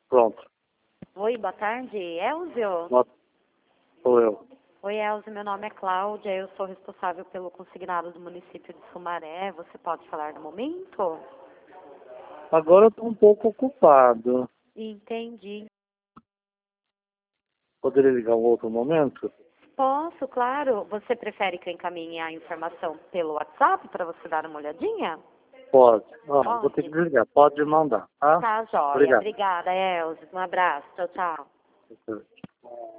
Pronto. Oi, boa tarde. Elzio? Sou eu. Oi, Elzio. Meu nome é Cláudia. Eu sou responsável pelo consignado do município de Sumaré. Você pode falar no momento? Agora eu estou um pouco ocupado. Entendi. Poderia ligar um outro momento? Posso, claro. Você prefere que eu encaminhe a informação pelo WhatsApp para você dar uma olhadinha? Pode. Vou ter Pode. que desligar. Pode mandar, tá? Tá, joia. Obrigado. Obrigada, Elzio. Um abraço. Tchau, tchau.